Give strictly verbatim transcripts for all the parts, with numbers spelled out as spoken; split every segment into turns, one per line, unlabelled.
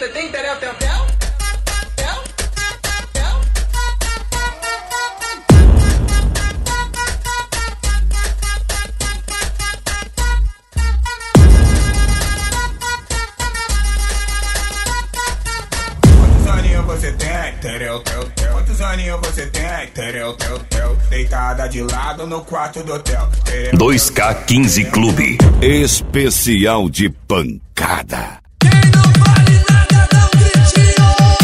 você tem terel, tel, tel? Tel? Tel?
Quantos aninhos você tem? Terel, tel, tel. Quantos aninhos você tem? Terel, tel, tel. Deitada de lado no quarto do hotel.
dois K quinze Clube. Especial de pancada.
Quem não vale nada, dá um gritinho.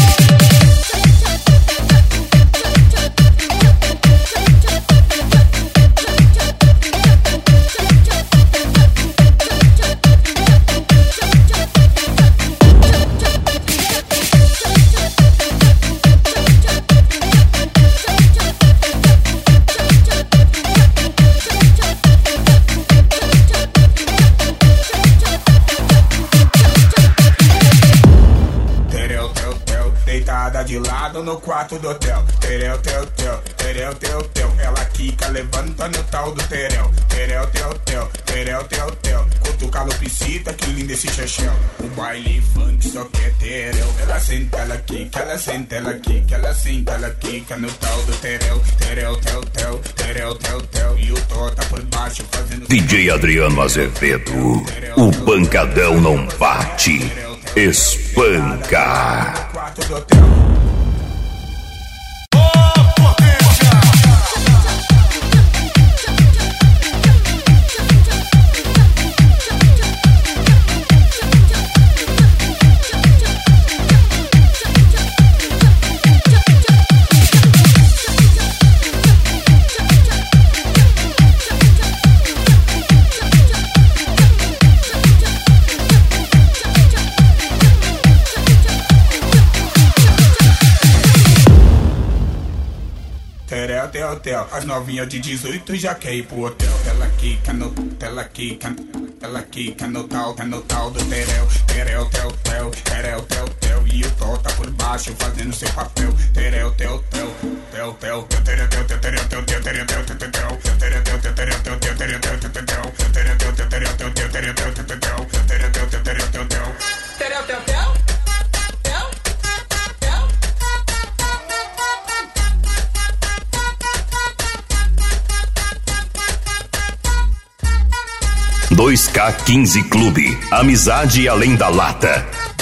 De lado no quarto do hotel. Terel, tel, tel, terel, tel, tel. Ela quica, levanta no tal do terel. Terel, tel, tel, terel, tel, tel. Cutuca lupicita, que lindo esse chachéu. O baile funk só quer terel. Ela senta, ela quica, ela senta, ela quica, ela senta, ela quica no tal do terel. Terel, tel, tel, terel, tel, tel. E o tó tá por baixo fazendo...
D J Adriano Azevedo, o pancadão não bate, espanca.
Quarto do hotel. Terel, tel, tel. As novinhas de dezoito já quer ir pro hotel. Ela quica no, ela quica, ela quica no tal, no tal do terel. Terel, tel, tel, terel, tel, tel. E o tó tá por baixo fazendo seu papel. Terel, tel, tel, tel, tel, terel, tel, tel, terel, tel, tel, terel, tel, tel, tel, terel, tel, tel, terel, tel, tel, terel, tel, tel, tel, terel, tel, tel, terel, tel, tel, terel, tel, tel, tel, terel, tel, tel, terel, tel, tel.
Terel, tel, tel?
dois K quinze Clube. Amizade além da lata.